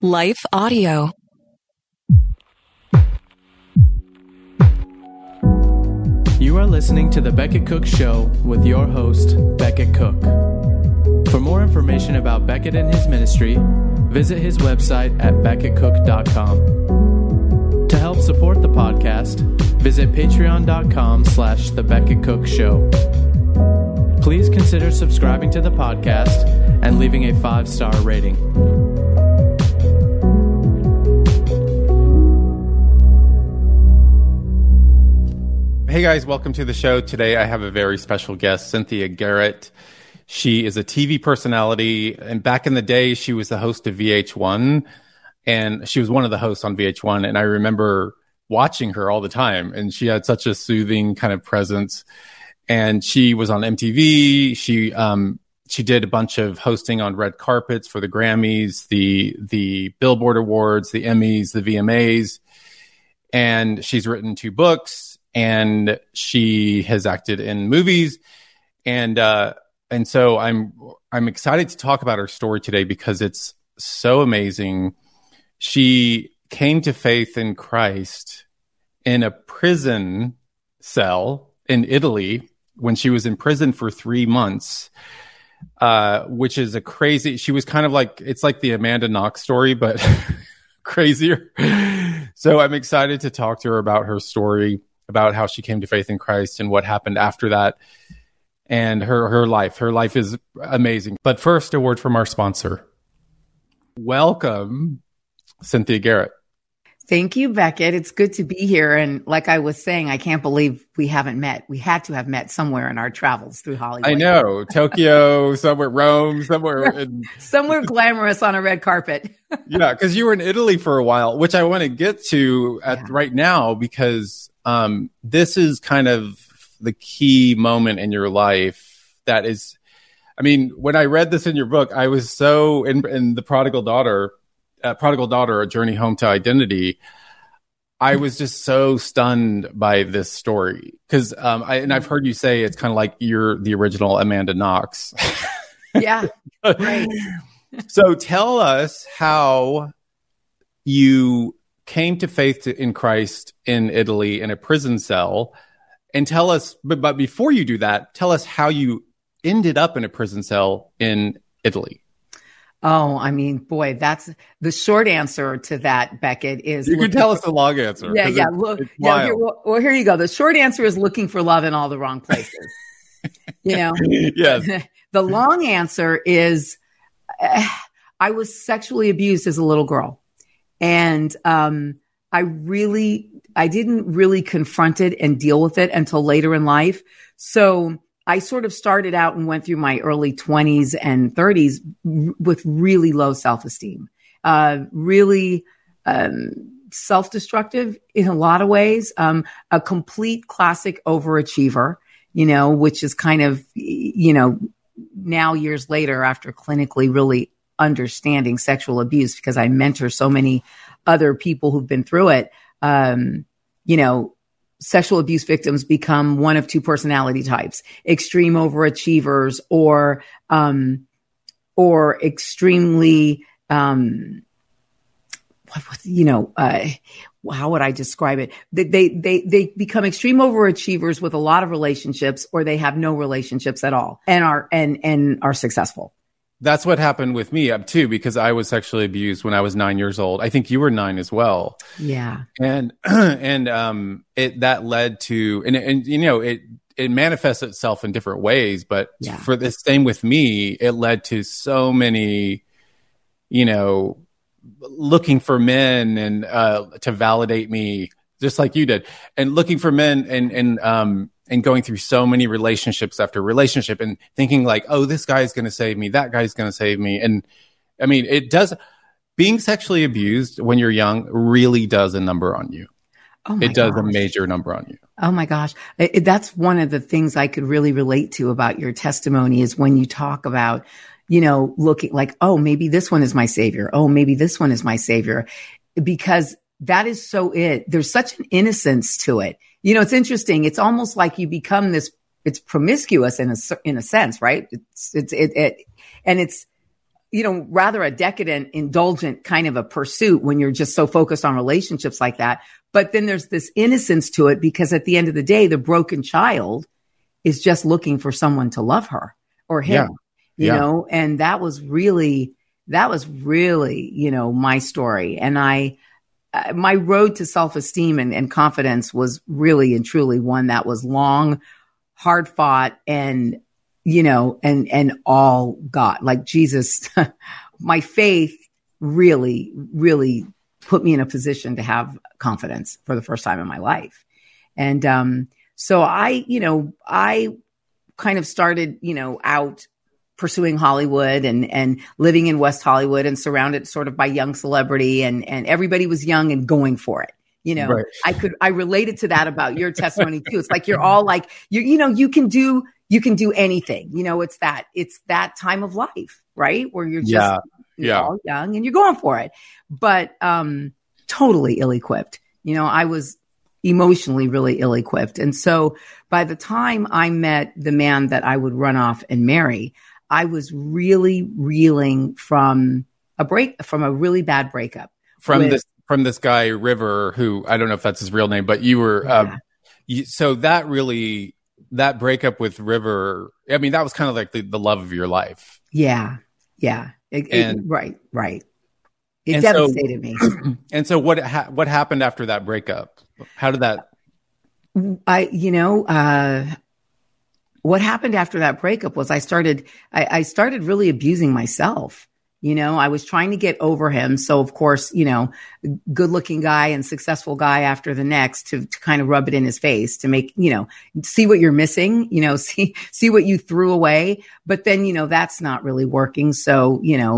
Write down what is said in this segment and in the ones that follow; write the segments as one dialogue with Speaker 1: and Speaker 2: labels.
Speaker 1: Life Audio.
Speaker 2: You are listening to The Becket Cook Show with your host, Becket Cook. For more information about Becket and his ministry, visit his website at becketcook.com. To help support the podcast, visit patreon.com/The Becket Cook Show. Please consider subscribing to the podcast and leaving a 5-star rating.
Speaker 3: Hey guys, welcome to the show. Today I have a very special guest, Cynthia Garrett. She is a TV personality, and back in the day, she was the host of VH1, and she was one of the hosts on VH1, and I remember watching her all the time, and she had such a soothing kind of presence, and she was on MTV. She did a bunch of hosting on red carpets for the Grammys, the Billboard Awards, the Emmys, the VMAs, and she's written 2 books. And she has acted in movies, and so I'm excited to talk about her story today because it's so amazing. She came to faith in Christ in a prison cell in Italy when she was in prison for 3 months, which is a crazy. She was kind of like, it's like the Amanda Knox story, but crazier. So I'm excited to talk to her about her story, about how she came to faith in Christ and what happened after that, and her life. Her life is amazing. But first, a word from our sponsor. Welcome, Cynthia Garrett.
Speaker 4: Thank you, Becket. It's good to be here. And like I was saying, I can't believe we haven't met. We had to have met somewhere in our travels through Hollywood.
Speaker 3: I know. Tokyo, somewhere, Rome, somewhere.
Speaker 4: Somewhere glamorous on a red carpet.
Speaker 3: Yeah, because you were in Italy for a while, which I want to get to right now, because this is kind of the key moment in your life that is, I mean, when I read this in your book, I was so in the Prodigal Daughter, A Journey Home to Identity. I was just so stunned by this story because I've heard you say it's kind of like you're the original Amanda Knox.
Speaker 4: Yeah, right.
Speaker 3: So tell us how you came to faith in Christ in Italy in a prison cell, and tell us, but before you do that, tell us how you ended up in a prison cell in Italy.
Speaker 4: Oh, I mean, boy, that's the short answer to that, Becket. Is
Speaker 3: you can tell us the long answer.
Speaker 4: Yeah. Here you go. The short answer is looking for love in all the wrong places. You know.
Speaker 3: Yes.
Speaker 4: The long answer is I was sexually abused as a little girl. And I didn't really confront it and deal with it until later in life. So I sort of started out and went through my early 20s and 30s with really low self-esteem, really self-destructive in a lot of ways, a complete classic overachiever, you know, which is kind of, you know, now years later after clinically really understanding sexual abuse, because I mentor so many other people who've been through it, you know, sexual abuse victims become one of 2 personality types: extreme overachievers or extremely, how would I describe it? They become extreme overachievers with a lot of relationships, or they have no relationships at all and are successful.
Speaker 3: That's what happened with me too, because I was sexually abused when I was 9 years old. I think you were 9 as well.
Speaker 4: Yeah.
Speaker 3: And that led to, and you know, it manifests itself in different ways, but for the same with me, it led to so many, you know, looking for men and to validate me, just like you did, and looking for men and going through so many relationships after relationship and thinking like, oh, this guy's going to save me, that guy's going to save me. And I mean, being sexually abused when you're young really does a number on you.
Speaker 4: Oh my
Speaker 3: It does
Speaker 4: gosh.
Speaker 3: a major number on you.
Speaker 4: Oh my gosh. That's one of the things I could really relate to about your testimony is when you talk about, you know, looking like, oh, maybe this one is my savior. Oh, maybe this one is my savior. Because that is so it. There's such an innocence to it. You know, it's interesting. It's almost like you become this, it's promiscuous in a sense, right? rather a decadent, indulgent kind of a pursuit when you're just so focused on relationships like that. But then there's this innocence to it, because at the end of the day, the broken child is just looking for someone to love her or him, you know, and that was really, my story. And my road to self-esteem and confidence was really and truly one that was long, hard fought, and and all God, like Jesus. My faith really, really put me in a position to have confidence for the first time in my life. And so I kind of started, out pursuing Hollywood and living in West Hollywood and surrounded sort of by young celebrity, and everybody was young and going for it. Right. I related to that about your testimony too. It's like, you're all like, you can do anything, it's that time of life, right? Where you're just all young and you're going for it, but totally ill-equipped. I was emotionally really ill-equipped. And so by the time I met the man that I would run off and marry, I was really reeling from a really bad breakup.
Speaker 3: From this guy, River, who I don't know if that's his real name, but you were, so that breakup with River, I mean, that was kind of like the love of your life.
Speaker 4: Yeah. Yeah. Right. It devastated me.
Speaker 3: And so what happened after that breakup? How did that? What happened after that breakup was I started really abusing myself. I was trying to get over him. So of course, good looking guy and successful guy after the next to kind of rub it in his face to make, see what you're missing, see what you threw away. But then, that's not really working. So,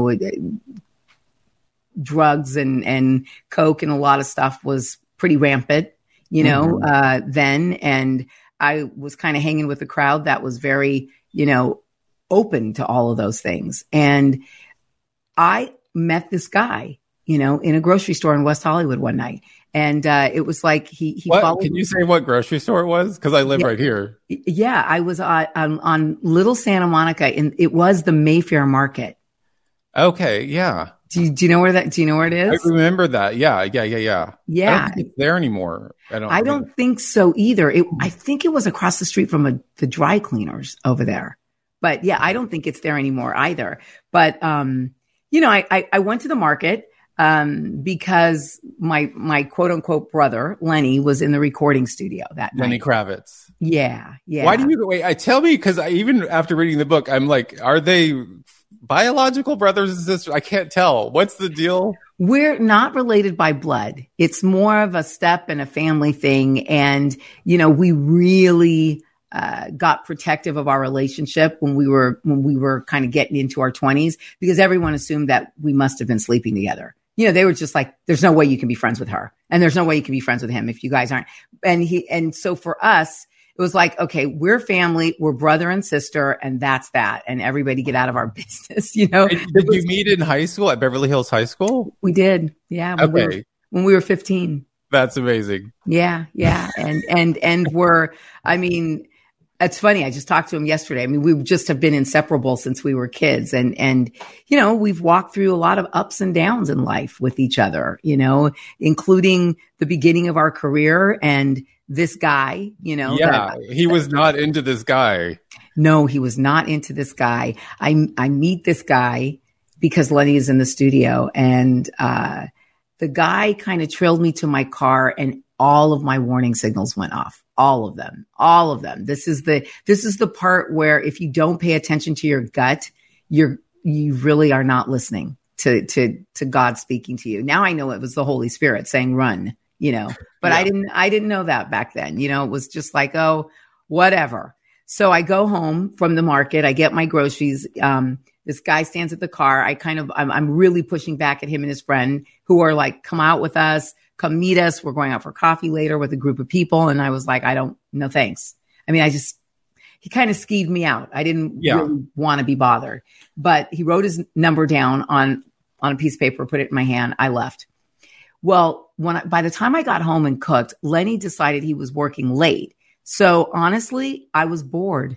Speaker 3: drugs and coke and a lot of stuff was pretty rampant, then. And I was kind of hanging with a crowd that was very, open to all of those things. And I met this guy, in a grocery store in West Hollywood one night. And it was like he followed. Can you say what grocery store it was? Because I live right here.
Speaker 4: Yeah, I was on Little Santa Monica, and it was the Mayfair Market.
Speaker 3: Okay, yeah.
Speaker 4: Do you know where it is?
Speaker 3: I remember that. Yeah.
Speaker 4: Yeah.
Speaker 3: I don't think it's there anymore.
Speaker 4: I don't think so either. I think it was across the street from the dry cleaners over there. But yeah, I don't think it's there anymore either. But I went to the market because my quote unquote brother Lenny was in the recording studio that night.
Speaker 3: Lenny Kravitz.
Speaker 4: Yeah.
Speaker 3: Why do you wait? Tell me, because even after reading the book, I'm like, are they biological brothers and sisters? I can't tell. What's the deal?
Speaker 4: We're not related by blood. It's more of a step and a family thing. And, we really got protective of our relationship when we were kind of getting into our 20s, because everyone assumed that we must have been sleeping together. They were just like, there's no way you can be friends with her. And there's no way you can be friends with him if you guys aren't. And so for us, it was like, okay, we're family, we're brother and sister, and that's that. And everybody get out of our business, Did
Speaker 3: you meet in high school at Beverly Hills High School?
Speaker 4: We did. Yeah. When we were 15.
Speaker 3: That's amazing.
Speaker 4: Yeah. Yeah. And it's funny. I just talked to him yesterday. We just have been inseparable since we were kids. And we've walked through a lot of ups and downs in life with each other, including the beginning of our career and this guy,
Speaker 3: Yeah, he was not into this guy.
Speaker 4: No, he was not into this guy. I meet this guy because Lenny is in the studio, and the guy kind of trailed me to my car, and all of my warning signals went off. All of them. This is the part where if you don't pay attention to your gut, you really are not listening to God speaking to you. Now I know it was the Holy Spirit saying run, but yeah. I didn't know that back then. It was just like, oh, whatever. So I go home from the market. I get my groceries. This guy stands at the car. I'm really pushing back at him and his friend, who are like, come out with us. Come meet us. We're going out for coffee later with a group of people. And I was like, no, thanks. He kind of skeeved me out. I didn't really want to be bothered, but he wrote his number down on a piece of paper, put it in my hand. I left. Well, by the time I got home and cooked, Lenny decided he was working late. So honestly, I was bored.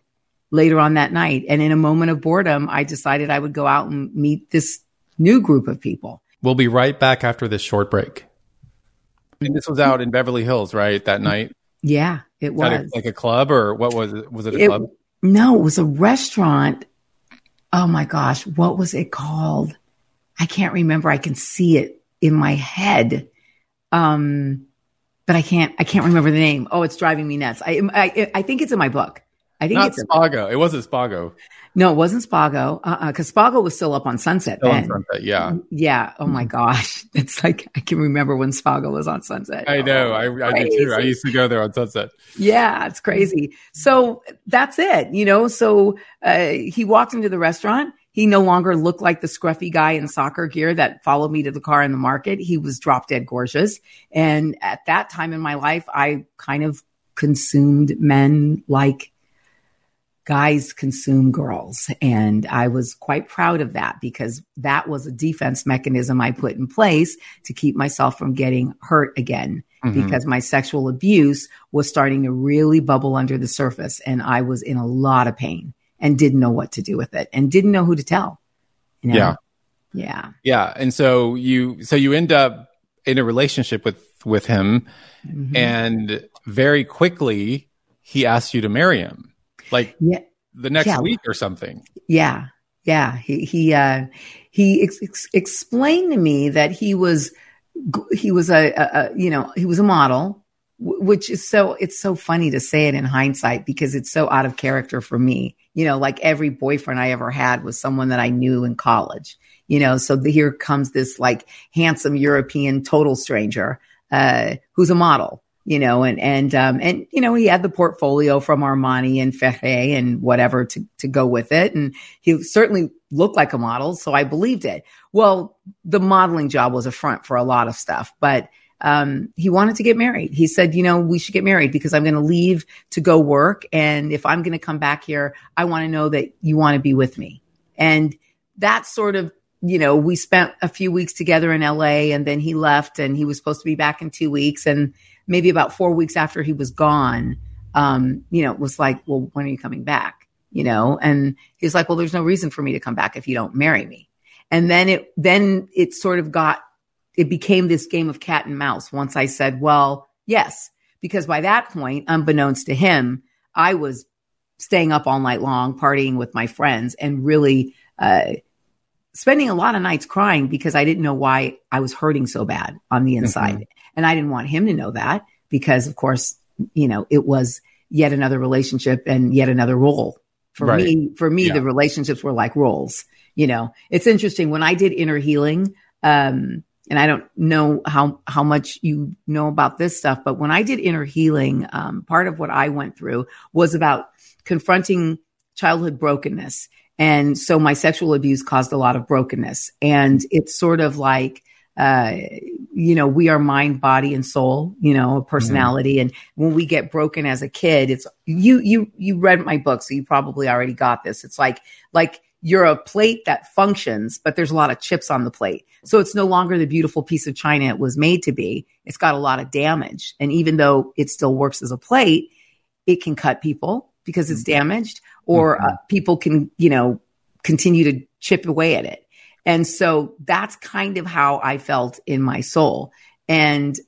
Speaker 4: later on that night. And in a moment of boredom, I decided I would go out and meet this new group of people.
Speaker 3: We'll be right back after this short break. And this was out in Beverly Hills, right? That night?
Speaker 4: Yeah, it was.
Speaker 3: Like a club, or what was it? Was it a club?
Speaker 4: No, it was a restaurant. Oh my gosh, what was it called? I can't remember. I can see it in my head. But I can't remember the name. Oh, it's driving me nuts. I think it's in my book. I think
Speaker 3: Not Spago. It wasn't Spago.
Speaker 4: No, it wasn't Spago. Because Spago was still up on Sunset then.
Speaker 3: On Sunset, yeah.
Speaker 4: Yeah. Oh my gosh. It's like, I can remember when Spago was on Sunset.
Speaker 3: I know. I did too. I used to go there on Sunset.
Speaker 4: Yeah, it's crazy. So that's it, So he walked into the restaurant. He no longer looked like the scruffy guy in soccer gear that followed me to the car in the market. He was drop dead gorgeous. And at that time in my life, I kind of consumed men like guys consume girls. And I was quite proud of that because that was a defense mechanism I put in place to keep myself from getting hurt again. Because my sexual abuse was starting to really bubble under the surface. And I was in a lot of pain and didn't know what to do with it and didn't know who to tell.
Speaker 3: Yeah.
Speaker 4: Yeah.
Speaker 3: Yeah. And so you end up in a relationship with him, and very quickly he asked you to marry him. Like the next week or something. Yeah.
Speaker 4: Yeah. He explained to me that he was a model, which is it's so funny to say it in hindsight because it's so out of character for me. Like every boyfriend I ever had was someone that I knew in college, so here comes this like handsome European total stranger, who's a model, and he had the portfolio from Armani and Ferré and whatever to go with it. And he certainly looked like a model. So I believed it. Well, the modeling job was a front for a lot of stuff, but he wanted to get married. He said, we should get married because I'm going to leave to go work. And if I'm going to come back here, I want to know that you want to be with me. And that sort of, we spent a few weeks together in LA, and then he left and he was supposed to be back in 2 weeks. And maybe about 4 weeks after he was gone, it was like, well, when are you coming back? And he's like, well, there's no reason for me to come back if you don't marry me. And then it sort of it became this game of cat and mouse once I said, well, yes, because by that point, unbeknownst to him, I was staying up all night long, partying with my friends and really spending a lot of nights crying because I didn't know why I was hurting so bad on the inside. And I didn't want him to know that because, of course, it was yet another relationship and yet another role. For me, the relationships were like roles. It's interesting when I did inner healing, and I don't know how much you know about this stuff, but when I did inner healing, part of what I went through was about confronting childhood brokenness. And so my sexual abuse caused a lot of brokenness. And it's sort of like, we are mind, body, and soul, a personality. And when we get broken as a kid, it's you read my book, so you probably already got this. It's like you're a plate that functions, but there's a lot of chips on the plate. So it's no longer the beautiful piece of china it was made to be. It's got a lot of damage. And even though it still works as a plate, it can cut people because it's damaged, or people can, continue to chip away at it. And so that's kind of how I felt in my soul. And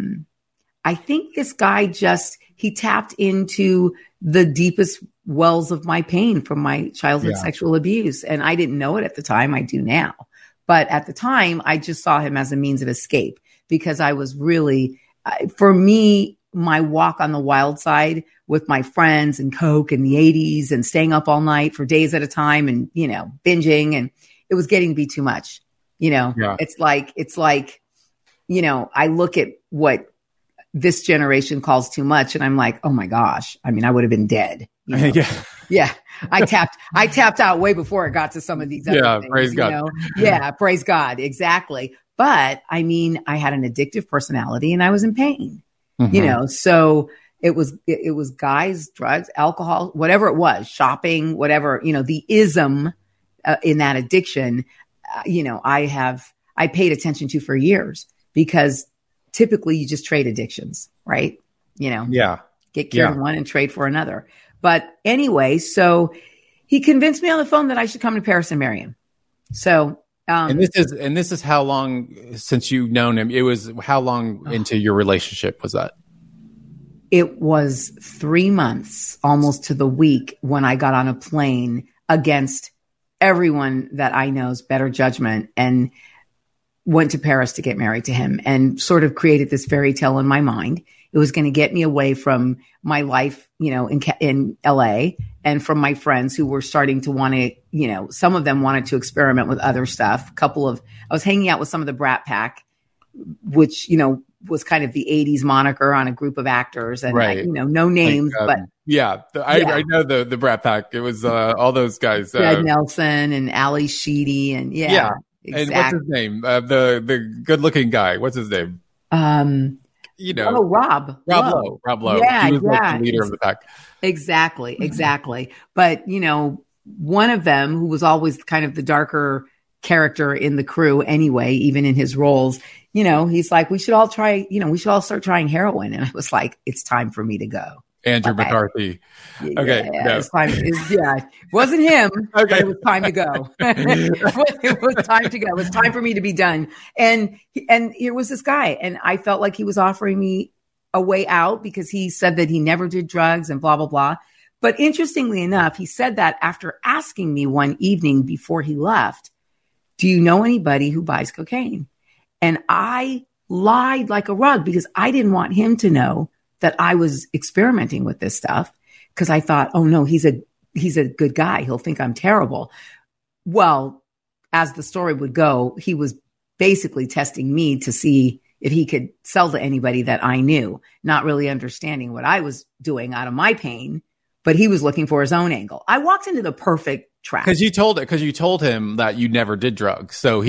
Speaker 4: I think this guy he tapped into the deepest wells of my pain from my childhood sexual abuse. And I didn't know it at the time. I do now. But at the time, I just saw him as a means of escape because I was really, for me, my walk on the wild side with my friends and Coke in the 80s and staying up all night for days at a time and, binging, and it was getting to be too much. It's like, I look at what this generation calls too much and I'm like, oh my gosh, I would have been dead. Yeah. I tapped out way before it got to some of these other things.
Speaker 3: Praise God.
Speaker 4: Yeah, praise God. Exactly. But I had an addictive personality and I was in pain. So it was guys, drugs, alcohol, whatever it was, shopping, whatever, the ism in that addiction, I paid attention to for years because typically you just trade addictions, right? Get cured of one and trade for another. But anyway, so he convinced me on the phone that I should come to Paris and marry him. So,
Speaker 3: and this is how long since you've known him? It was how long into your relationship was that?
Speaker 4: It was 3 months, almost to the week, when I got on a plane against everyone that I know's better judgment and went to Paris to get married to him, and sort of created this fairy tale in my mind. It was going to get me away from my life, in LA, and from my friends who were starting to want to, some of them wanted to experiment with other stuff. I was hanging out with some of the Brat Pack, which, was kind of the 80s moniker on a group of actors, and
Speaker 3: right.
Speaker 4: No names, but
Speaker 3: I know the Brat Pack. It was all those guys,
Speaker 4: Fred Nelson and Ali Sheedy, and exactly.
Speaker 3: And what's his name? The good-looking guy. What's his name?
Speaker 4: Rob
Speaker 3: Lowe. Rob Lowe.
Speaker 4: Yeah,
Speaker 3: he was like the leader of the pack.
Speaker 4: Exactly. But one of them, who was always kind of the darker character in the crew anyway, even in his roles, he's like, we should all start trying heroin. And I was like, it's time for me to go.
Speaker 3: Andrew McCarthy. Okay.
Speaker 4: Yeah, it wasn't him. Okay. It was time to go. It was time to go. It was time for me to be done. And here was this guy, and I felt like he was offering me a way out because he said that he never did drugs and blah, blah, blah. But interestingly enough, he said that after asking me one evening before he left, do you know anybody who buys cocaine? And I lied like a rug because I didn't want him to know that I was experimenting with this stuff, because I thought, oh no, he's a good guy. He'll think I'm terrible. Well, as the story would go, he was basically testing me to see if he could sell to anybody that I knew, not really understanding what I was doing out of my pain, but he was looking for his own angle. I walked into the perfect trap.
Speaker 3: Because you told him that you never did drugs. So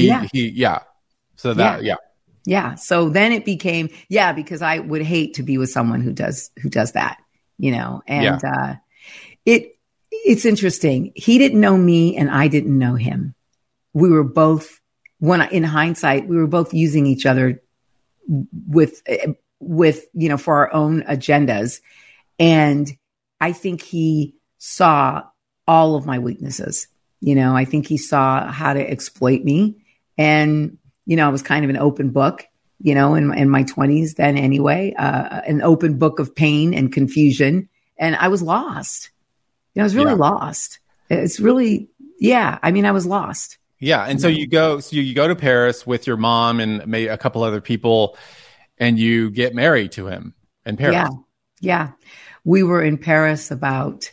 Speaker 4: Yeah. So then it became, because I would hate to be with someone who does that, and it's interesting. He didn't know me and I didn't know him. We were both, in hindsight, we were both using each other with, for our own agendas. And I think he saw all of my weaknesses. I think he saw how to exploit me. And I was kind of an open book, in my 20s then anyway, an open book of pain and confusion. And I was lost. I was really lost. It's really, I was lost.
Speaker 3: Yeah. And so you go to Paris with your mom and maybe a couple other people, and you get married to him in Paris.
Speaker 4: Yeah. We were in Paris about,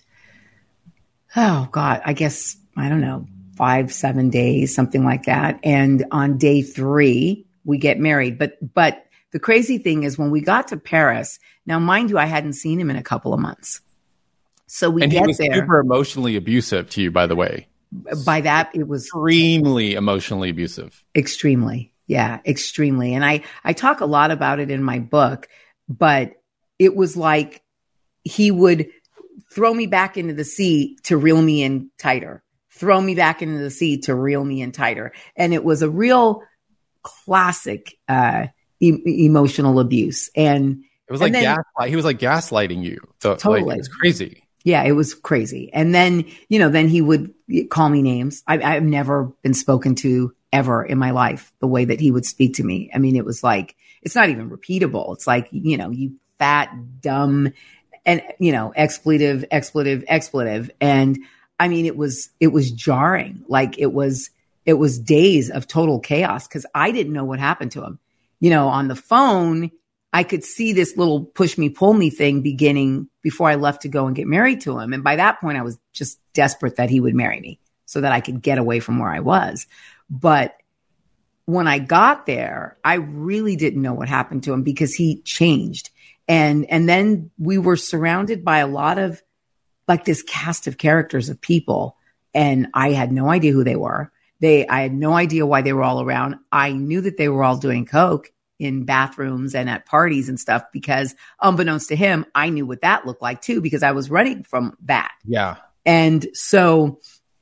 Speaker 4: I guess, I don't know, 5-7 days, something like that. And on day 3, we get married. But the crazy thing is, when we got to Paris, now mind you, I hadn't seen him in a couple of months. So we get there. And he was
Speaker 3: super emotionally abusive to you, by the way.
Speaker 4: By that, it was
Speaker 3: extremely emotionally abusive.
Speaker 4: Extremely. Yeah, extremely. And I talk a lot about it in my book, but it was like he would throw me back into the sea to reel me in tighter. Throw me back into the sea to reel me in tighter. And it was a real classic emotional abuse. And
Speaker 3: it was he was like gaslighting you. So,
Speaker 4: totally.
Speaker 3: It was crazy.
Speaker 4: Yeah, it was crazy. And then, then he would call me names. I've never been spoken to ever in my life the way that he would speak to me. I mean, it was like, it's not even repeatable. It's like, you fat, dumb, and, expletive. And I mean, it was jarring. Like it was days of total chaos because I didn't know what happened to him. On the phone, I could see this little push me, pull me thing beginning before I left to go and get married to him. And by that point, I was just desperate that he would marry me so that I could get away from where I was. But when I got there, I really didn't know what happened to him because he changed. And then we were surrounded by a lot of like this cast of characters of people. And I had no idea who they were. I had no idea why they were all around. I knew that they were all doing coke in bathrooms and at parties and stuff because unbeknownst to him, I knew what that looked like too, because I was running from that.
Speaker 3: Yeah.
Speaker 4: And so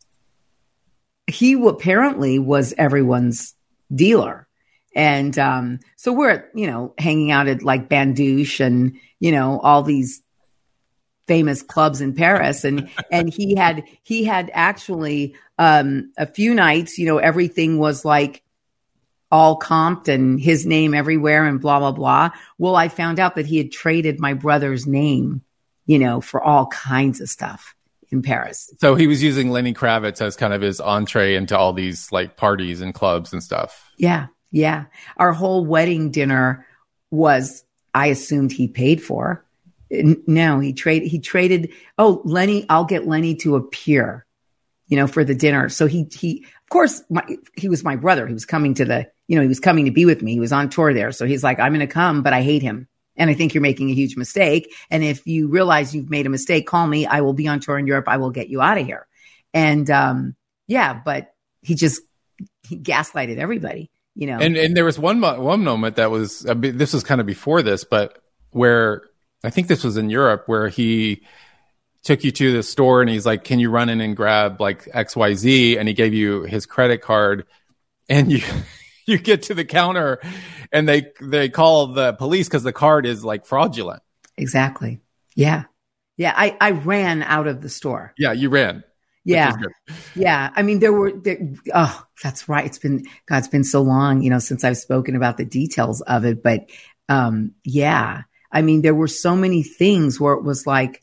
Speaker 4: he apparently was everyone's dealer. And so we're, hanging out at like Bandouche and, all these famous clubs in Paris. And he had actually, a few nights, everything was like all comped and his name everywhere and blah, blah, blah. Well, I found out that he had traded my brother's name, for all kinds of stuff in Paris.
Speaker 3: So he was using Lenny Kravitz as kind of his entree into all these like parties and clubs and stuff.
Speaker 4: Yeah. Yeah. Our whole wedding dinner was, I assumed he paid for. No, he traded. Oh, Lenny, I'll get Lenny to appear, for the dinner. So he of course, he was my brother. He was coming to he was coming to be with me. He was on tour there. So he's like, I'm going to come, but I hate him. And I think you're making a huge mistake. And if you realize you've made a mistake, call me. I will be on tour in Europe. I will get you out of here. And, but he gaslighted everybody,
Speaker 3: And there was one moment that was, this was kind of before this, but where I think this was in Europe, where he took you to the store and he's like, can you run in and grab like XYZ? And he gave you his credit card, and you get to the counter and they call the police because the card is like fraudulent.
Speaker 4: Exactly. Yeah. Yeah. I ran out of the store.
Speaker 3: Yeah. You ran.
Speaker 4: Yeah. Yeah. I mean, that's right. It's been so long, since I've spoken about the details of it, but, yeah. I mean, there were so many things where it was like,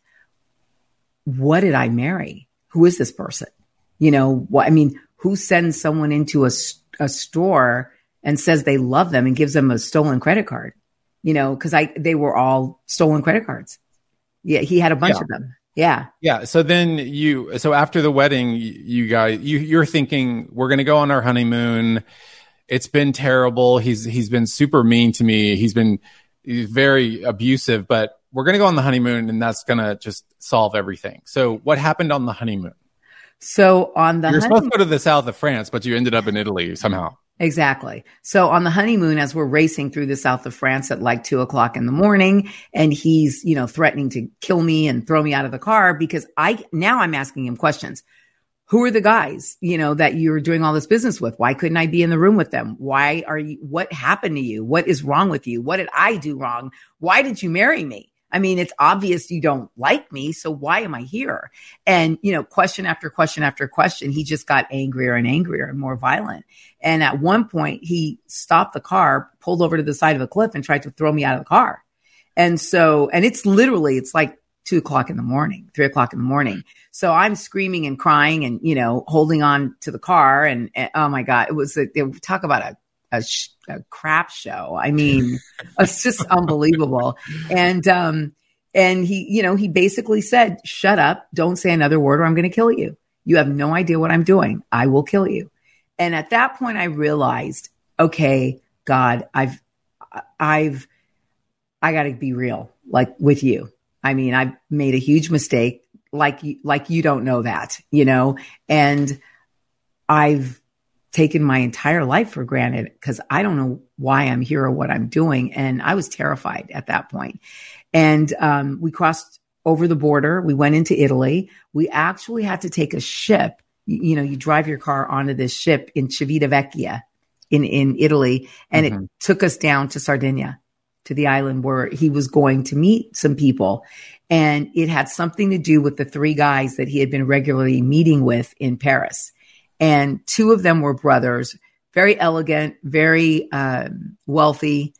Speaker 4: what did I marry? Who is this person? Who sends someone into a store and says they love them and gives them a stolen credit card? Because they were all stolen credit cards. Yeah, he had a bunch of them. Yeah. Yeah.
Speaker 3: So then so after the wedding, you guys, you're thinking, we're going to go on our honeymoon. It's been terrible. He's been super mean to me. He's very abusive, but we're going to go on the honeymoon and that's going to just solve everything. So what happened on the honeymoon?
Speaker 4: So on the
Speaker 3: You're supposed to go to the south of France, but you ended up in Italy somehow.
Speaker 4: Exactly. So on the honeymoon, as we're racing through the south of France at like 2:00 in the morning, and he's, threatening to kill me and throw me out of the car because I'm asking him questions. Who are the guys, that you're doing all this business with? Why couldn't I be in the room with them? What happened to you? What is wrong with you? What did I do wrong? Why did you marry me? I mean, it's obvious you don't like me. So why am I here? And, question after question after question, he just got angrier and angrier and more violent. And at one point he stopped the car, pulled over to the side of a cliff and tried to throw me out of the car. And it's like 2:00 in the morning, 3:00 in the morning. So I'm screaming and crying and, holding on to the car. And oh my God, talk about a crap show. I mean, it's just unbelievable. And he basically said, shut up. Don't say another word or I'm going to kill you. You have no idea what I'm doing. I will kill you. And at that point I realized, okay, God, I got to be real, like with you. I mean, I've made a huge mistake. Like you don't know that, and I've taken my entire life for granted because I don't know why I'm here or what I'm doing. And I was terrified at that point. And we crossed over the border. We went into Italy. We actually had to take a ship. You drive your car onto this ship in Civitavecchia in Italy. And it took us down to Sardinia, to the island where he was going to meet some people. And it had something to do with the 3 guys that he had been regularly meeting with in Paris. And 2 of them were brothers, very elegant, very wealthy,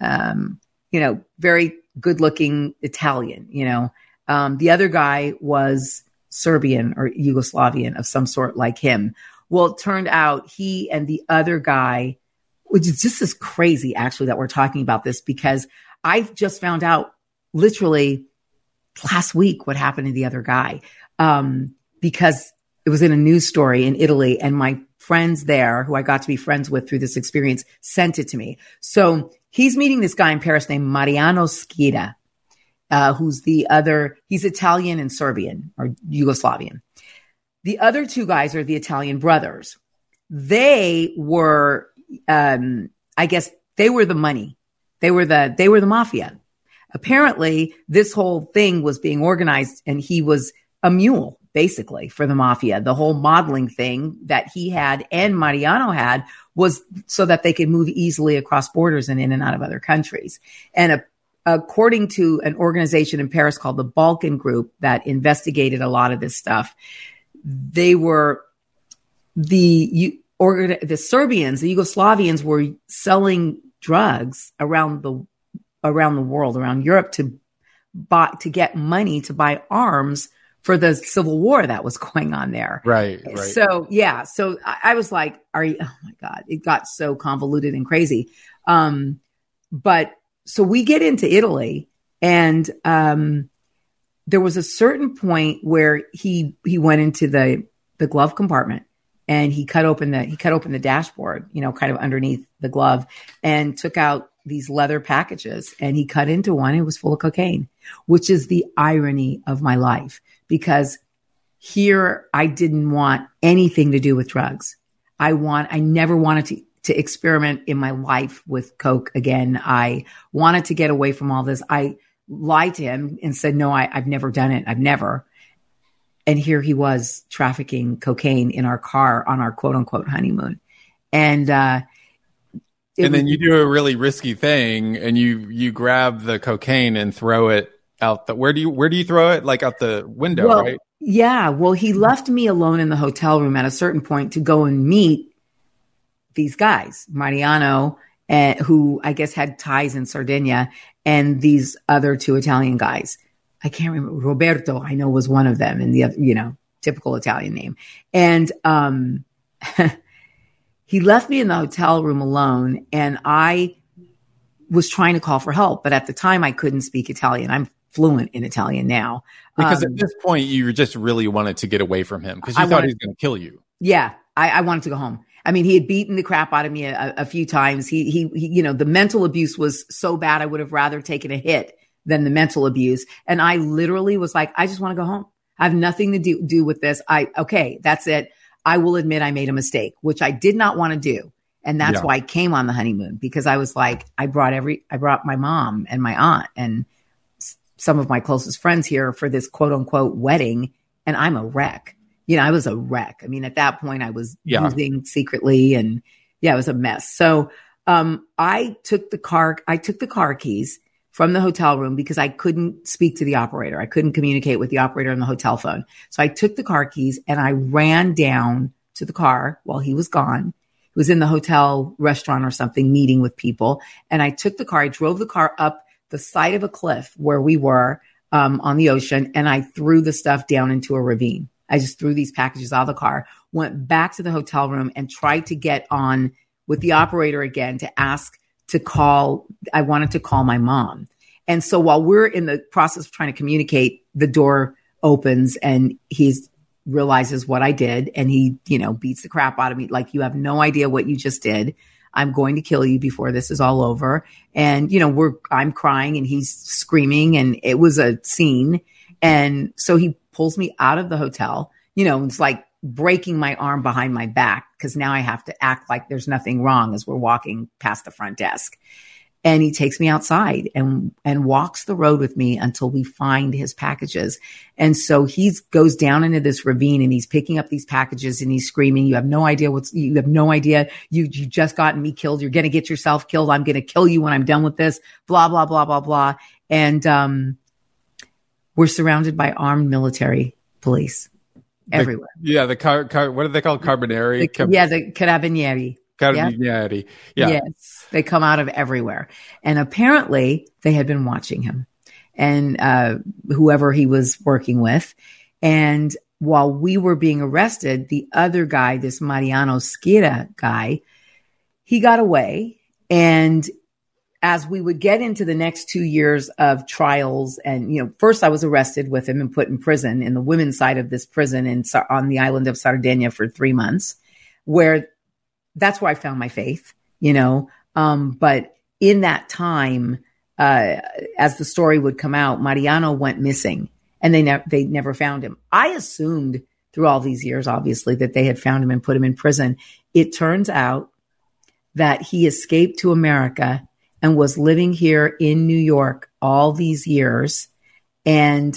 Speaker 4: very good looking Italian, the other guy was Serbian or Yugoslavian of some sort like him. Well, it turned out he and the other guy, which is just as crazy actually that we're talking about this, because I've just found out literally last week what happened to the other guy, because it was in a news story in Italy and my friends there who I got to be friends with through this experience sent it to me. So he's meeting this guy in Paris named Mariano Schida, he's Italian and Serbian or Yugoslavian. The other 2 guys are the Italian brothers. They were, I guess they were the money. They were the mafia. Apparently this whole thing was being organized and he was a mule basically for the mafia. The whole modeling thing that he had and Mariano had was so that they could move easily across borders and in and out of other countries. And according to an organization in Paris called the Balkan Group that investigated a lot of this stuff, they were the Serbians, the Yugoslavians were selling drugs around the world, around Europe to get money to buy arms for the civil war that was going on there.
Speaker 3: Right.
Speaker 4: So, yeah. So I was like, oh my God, it got so convoluted and crazy. But so we get into Italy, and there was a certain point where he went into the glove compartment, and he cut open the dashboard, kind of underneath the glove, and took out these leather packages, and he cut into one. It was full of cocaine, which is the irony of my life, because here I didn't want anything to do with drugs. I never wanted to experiment in my life with coke again. I wanted to get away from all this. I lied to him and said, no, I've never done it. I've never. And here he was trafficking cocaine in our car on our quote unquote honeymoon. And then
Speaker 3: you do a really risky thing, and you grab the cocaine and throw it out where do you throw it? Like out the window, right?
Speaker 4: Yeah. Well, he left me alone in the hotel room at a certain point to go and meet these guys, Mariano, who I guess had ties in Sardinia, and these other two Italian guys. I can't remember. Roberto, I know, was one of them, and the other, typical Italian name. And he left me in the hotel room alone, and I was trying to call for help. But at the time, I couldn't speak Italian. I'm fluent in Italian now.
Speaker 3: Because at this point, you just really wanted to get away from him because you thought he was going to kill you.
Speaker 4: Yeah, I wanted to go home. I mean, he had beaten the crap out of me a few times. He, the mental abuse was so bad, I would have rather taken a hit than the mental abuse. And I literally was like, I just want to go home. I have nothing to do with this. Okay, that's it. I will admit I made a mistake, which I did not want to do. And that's why I came on the honeymoon, because I was like, I brought my mom and my aunt and some of my closest friends here for this quote unquote wedding. And I'm a wreck. I was a wreck. I mean, at that point I was using secretly, and it was a mess. So, I took the car keys from the hotel room because I couldn't speak to the operator. I couldn't communicate with the operator on the hotel phone. So I took the car keys and I ran down to the car while he was gone. He was in the hotel restaurant or something, meeting with people. And I took the car, I drove the car up the side of a cliff where we were on the ocean, and I threw the stuff down into a ravine. I just threw these packages out of the car, went back to the hotel room, and tried to get on with the operator again to ask to call. I wanted to call my mom. And so while we're in the process of trying to communicate, the door opens and he realizes what I did, and he, beats the crap out of me. Like, you have no idea what you just did. I'm going to kill you before this is all over. And, I'm crying and he's screaming, and it was a scene. And so he pulls me out of the hotel, it's like breaking my arm behind my back, because now I have to act like there's nothing wrong as we're walking past the front desk. And he takes me outside and walks the road with me until we find his packages. And so he goes down into this ravine and he's picking up these packages and he's screaming, you have no idea. You just gotten me killed. You're going to get yourself killed. I'm going to kill you when I'm done with this, blah, blah, blah, blah, blah. And, we're surrounded by armed military police everywhere.
Speaker 3: The what are they called? Carbonari?
Speaker 4: The Carabinieri.
Speaker 3: Carabinieri. Yeah.
Speaker 4: Yes. They come out of everywhere. And apparently they had been watching him and whoever he was working with. And while we were being arrested, the other guy, this Mariano Schira guy, he got away. And as we would get into the next 2 years of trials, and, first I was arrested with him and put in prison in the women's side of this prison on the island of Sardinia for 3 months, that's where I found my faith, but in that time, as the story would come out, Mariano went missing and they never found him. I assumed through all these years, obviously, that they had found him and put him in prison. It turns out that he escaped to America and was living here in New York all these years, and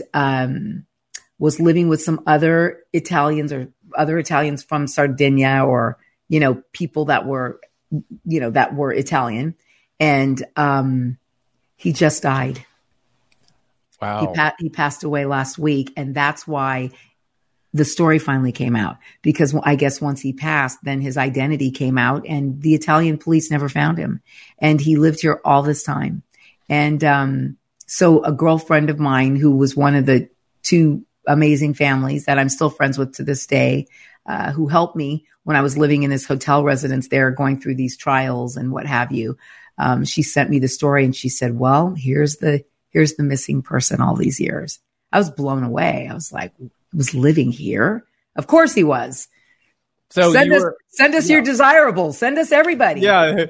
Speaker 4: was living with some other Italians from Sardinia, or, people that were Italian. And He just died.
Speaker 3: Wow.
Speaker 4: He passed away last week. And that's why the story finally came out, because I guess once he passed, then his identity came out and the Italian police never found him. And he lived here all this time. And so a girlfriend of mine who was one of the two amazing families that I'm still friends with to this day, who helped me when I was living in this hotel residence there, going through these trials and what have you. She sent me the story and she said, well, here's the missing person all these years. I was blown away. I was like, he was living here. Of course he was. So send us your desirables. Send us everybody.
Speaker 3: Yeah.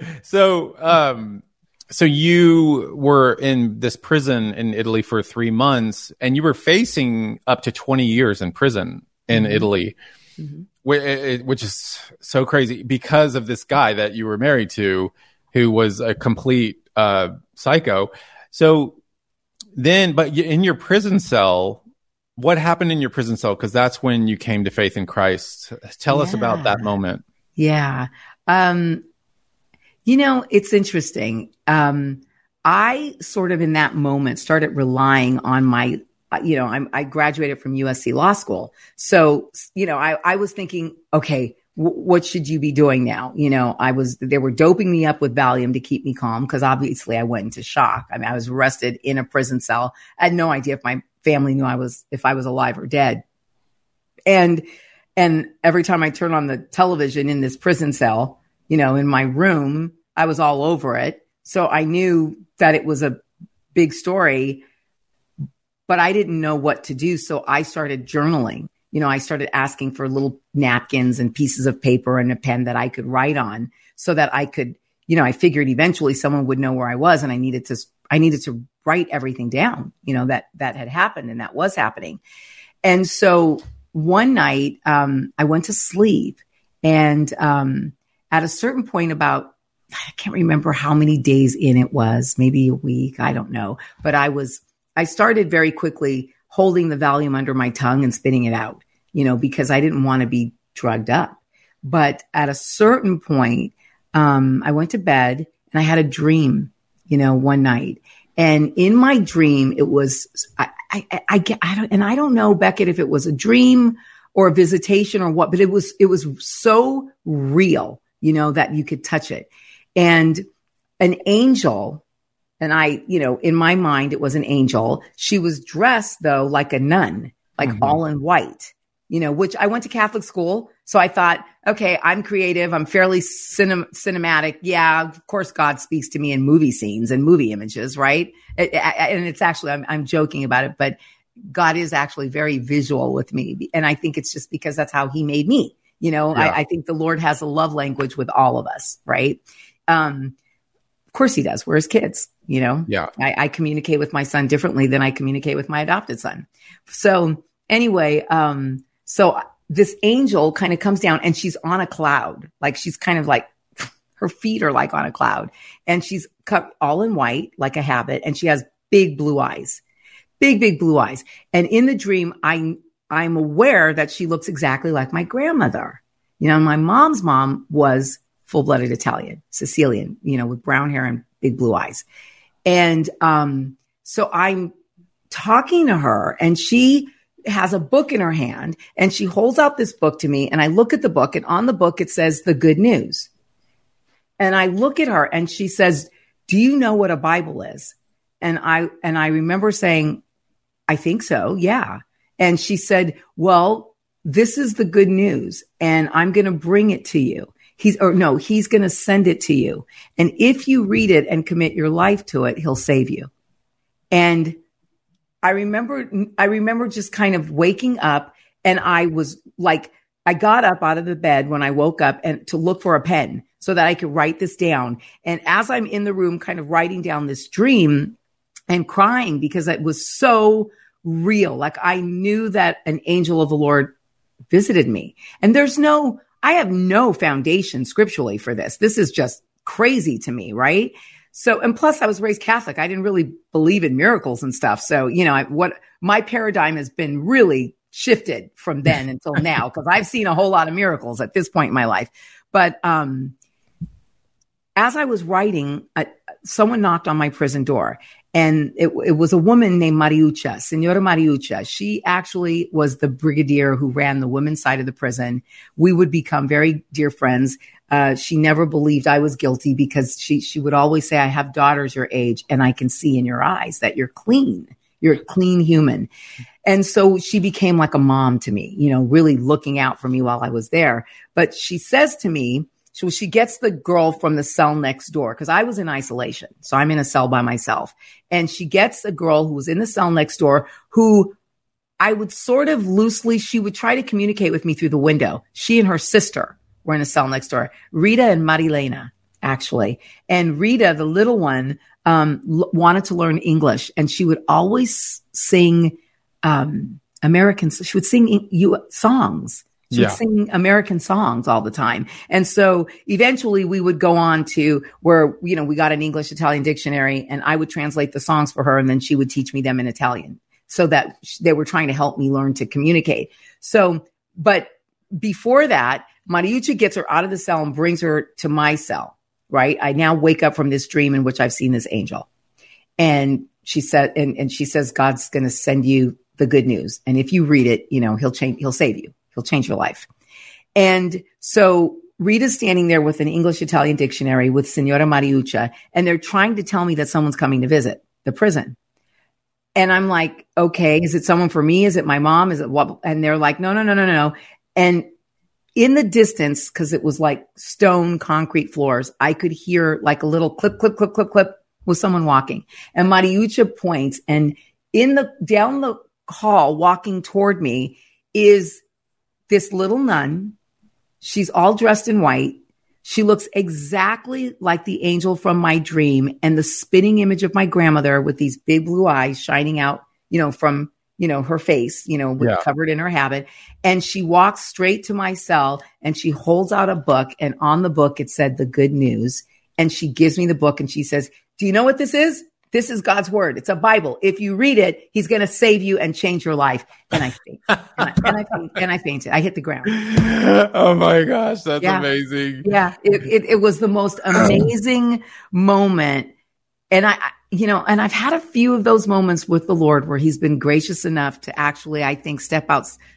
Speaker 3: So you were in this prison in Italy for 3 months, and you were facing up to 20 years in prison in Italy, which is so crazy because of this guy that you were married to, who was a complete psycho. So then, but in your prison cell, what happened in your prison cell? Because that's when you came to faith in Christ. Tell us about that moment.
Speaker 4: Yeah. It's interesting. I sort of in that moment started relying on my, I graduated from USC Law School. So, I was thinking, okay, what should you be doing now? They were doping me up with Valium to keep me calm, because obviously I went into shock. I mean, I was arrested in a prison cell. I had no idea if my family knew if I was alive or dead. And every time I turned on the television in this prison cell, in my room, I was all over it. So I knew that it was a big story, but I didn't know what to do. So I started journaling. I started asking for little napkins and pieces of paper and a pen that I could write on, so that I could, I figured eventually someone would know where I was, and I needed to write everything down, that had happened and that was happening. And so one night, I went to sleep, and at a certain point, I can't remember how many days in it was, maybe a week, I don't know. But I started very quickly holding the Valium under my tongue and spitting it out, because I didn't want to be drugged up. But at a certain point, I went to bed and I had a dream, one night. And in my dream, it was, I don't know, Beckett, if it was a dream or a visitation or what, but it was so real, that you could touch it. And an angel, and in my mind, it was an angel. She was dressed though, like a nun, like all in white, which I went to Catholic school. So I thought, okay, I'm creative. I'm fairly cinematic. Yeah, of course, God speaks to me in movie scenes and movie images, right? And it's actually, I'm joking about it, but God is actually very visual with me. And I think it's just because that's how he made me. Yeah. I think the Lord has a love language with all of us, right? Of course he does. We're his kids, Yeah. I communicate with my son differently than I communicate with my adopted son. So anyway, so this angel kind of comes down and she's on a cloud. Like she's kind of like, her feet are like on a cloud, and she's cut all in white, like a habit. And she has big blue eyes, big blue eyes. And in the dream, I'm aware that she looks exactly like my grandmother. My mom's mom was full-blooded Italian, Sicilian, with brown hair and big blue eyes. And so I'm talking to her, and she has a book in her hand, and she holds out this book to me, and I look at the book, and on the book, it says The Good News. And I look at her, and she says, do you know what a Bible is? And I remember saying, I think so. Yeah. And she said, well, this is the good news, and I'm going to bring it to you. He's going to send it to you. And if you read it and commit your life to it, he'll save you. And I remember just kind of waking up, and I was like, I got up out of the bed when I woke up and to look for a pen so that I could write this down. And as I'm in the room, kind of writing down this dream and crying because it was so real. Like I knew that an angel of the Lord visited me, and I have no foundation scripturally for this. This is just crazy to me. Right. So, and plus I was raised Catholic. I didn't really believe in miracles and stuff. So, what my paradigm has been really shifted from then until now, because I've seen a whole lot of miracles at this point in my life. But, as I was writing, someone knocked on my prison door, and it was a woman named Mariucha, Senora Mariucha. She actually was the brigadier who ran the women's side of the prison. We would become very dear friends. She never believed I was guilty because she would always say, I have daughters your age, and I can see in your eyes that you're clean. You're a clean human. And so she became like a mom to me, really looking out for me while I was there. But she says to me, so she gets the girl from the cell next door, because I was in isolation. So I'm in a cell by myself. And she gets a girl who was in the cell next door, who I would sort of loosely, she would try to communicate with me through the window. She and her sister were in a cell next door, Rita and Marilena, actually. And Rita, the little one, wanted to learn English. And she would always sing American, she would sing songs. She would sing American songs all the time. And so eventually we would go on to where, we got an English Italian dictionary, and I would translate the songs for her, and then she would teach me them in Italian, so that they were trying to help me learn to communicate. So, but before that, Mariucci gets her out of the cell and brings her to my cell, right? I now wake up from this dream in which I've seen this angel. And she said, and she says, God's going to send you the good news. And if you read it, he'll save you. He'll change your life. And so Rita's standing there with an English Italian dictionary with Senora Mariuccia, and they're trying to tell me that someone's coming to visit the prison. And I'm like, okay, is it someone for me? Is it my mom? Is it what? And they're like, no. And in the distance, because it was like stone concrete floors, I could hear like a little clip, clip, clip, clip, clip with someone walking. And Mariuccia points, and down the hall walking toward me is this little nun. She's all dressed in white. She looks exactly like the angel from my dream, and the spitting image of my grandmother with these big blue eyes shining out, from, her face, covered in her habit. And she walks straight to my cell, and she holds out a book, and on the book, it said the good news. And she gives me the book, and she says, do you know what this is? This is God's word. It's a Bible. If you read it, he's going to save you and change your life. And I faint. And I fainted. I hit the ground.
Speaker 3: Oh my gosh. That's amazing.
Speaker 4: Yeah. It was the most amazing moment. And and I've had a few of those moments with the Lord where he's been gracious enough to actually, I think, step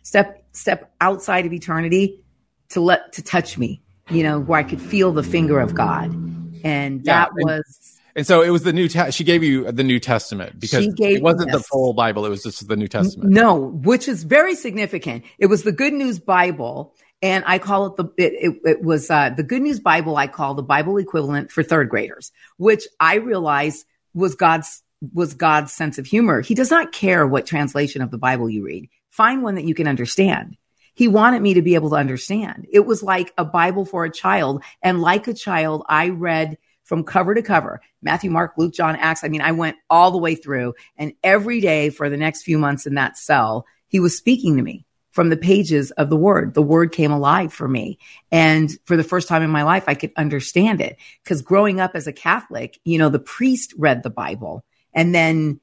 Speaker 4: outside of eternity to touch me, where I could feel the finger of God. And that was.
Speaker 3: And so it was she gave you the New Testament, because it wasn't the full Bible. It was just the New Testament.
Speaker 4: No, which is very significant. It was the Good News Bible. And I call it it was the Good News Bible. I call the Bible equivalent for third graders, which I realized was God's sense of humor. He does not care what translation of the Bible you read. Find one that you can understand. He wanted me to be able to understand. It was like a Bible for a child. And like a child, I read from cover to cover, Matthew, Mark, Luke, John, Acts. I went all the way through, and every day for the next few months in that cell, he was speaking to me from the pages of the word. The word came alive for me. And for the first time in my life, I could understand it, because growing up as a Catholic, the priest read the Bible, and then,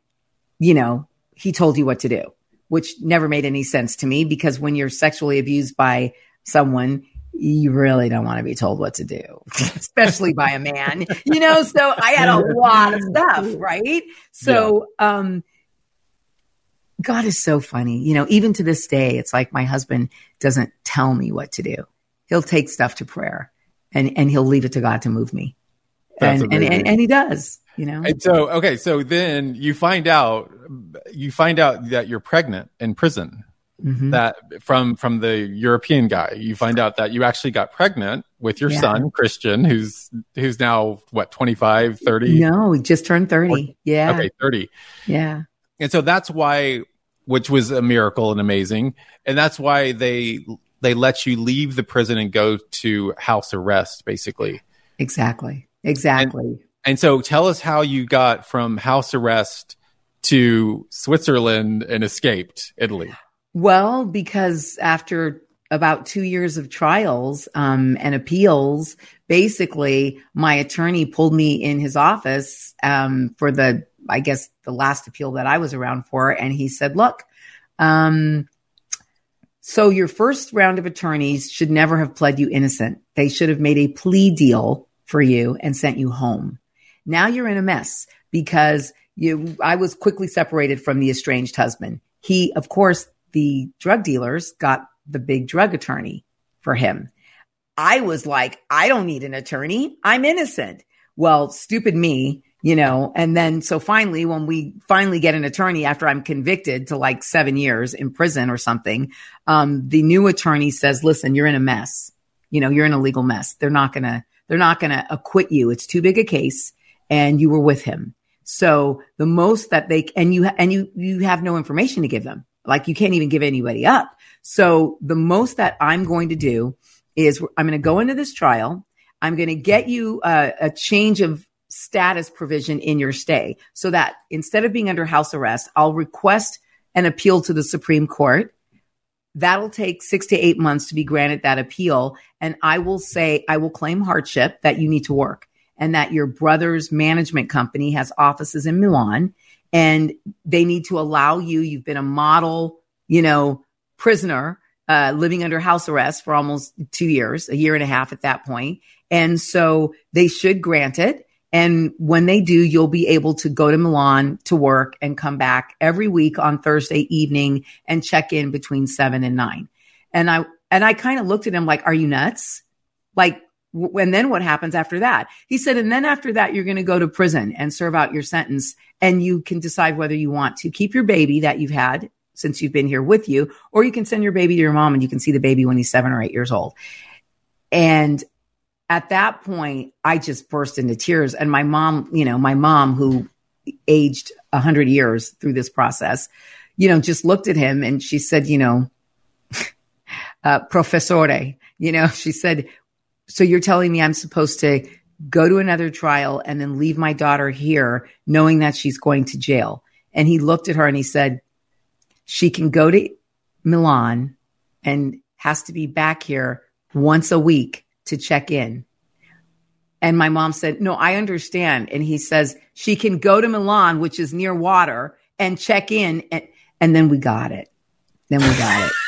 Speaker 4: he told you what to do, which never made any sense to me, because when you're sexually abused by someone, you really don't want to be told what to do, especially by a man, so I had a lot of stuff, right? So, God is so funny. Even to this day, it's like my husband doesn't tell me what to do. He'll take stuff to prayer, and he'll leave it to God to move me. And he does, And
Speaker 3: so, okay. So then you find out that you're pregnant in prison. Mm-hmm. That from the European guy, you find out that you actually got pregnant with your son, Christian, who's now what, 25, 30?
Speaker 4: No, he just turned 30. Yeah.
Speaker 3: Okay, 30.
Speaker 4: Yeah.
Speaker 3: And so that's why, which was a miracle and amazing. And that's why they let you leave the prison and go to house arrest, basically.
Speaker 4: Exactly.
Speaker 3: And so tell us how you got from house arrest to Switzerland and escaped Italy.
Speaker 4: Well, because after about 2 years of trials and appeals, basically my attorney pulled me in his office for the last appeal that I was around for. And he said, look, so your first round of attorneys should never have pled you innocent. They should have made a plea deal for you and sent you home. now you're in a mess because I was quickly separated from the estranged husband. He, of course, the drug dealers got the big drug attorney for him. I was like, I don't need an attorney. I'm innocent. Well, stupid me, and then so finally, when we finally get an attorney after I'm convicted to like 7 years in prison or something, the new attorney says, listen, you're in a mess. You're in a legal mess. They're not going to acquit you. It's too big a case. And you were with him. So the most that you have no information to give them. Like you can't even give anybody up. So the most that I'm going to do is I'm going to go into this trial. I'm going to get you a change of status provision in your stay so that instead of being under house arrest, I'll request an appeal to the Supreme Court. That'll take 6 to 8 months to be granted that appeal. And I will claim hardship that you need to work and that your brother's management company has offices in Milan and they need to allow you've been a model, prisoner, living under house arrest for almost 2 years, a year and a half at that point. And so they should grant it. And when they do, you'll be able to go to Milan to work and come back every week on Thursday evening and check in between 7 and 9. And I kind of looked at him like, are you nuts? Like, and then what happens after that? He said, and then after that, you're going to go to prison and serve out your sentence. And you can decide whether you want to keep your baby that you've had since you've been here with you, or you can send your baby to your mom and you can see the baby when he's 7 or 8 years old. And at that point, I just burst into tears. And my mom, who aged 100 years through this process, just looked at him and she said, professore, she said, so you're telling me I'm supposed to go to another trial and then leave my daughter here knowing that she's going to jail? And he looked at her and he said, she can go to Milan and has to be back here once a week to check in. And my mom said, no, I understand. And he says, she can go to Milan, which is near water, and check in. And then we got it. Then we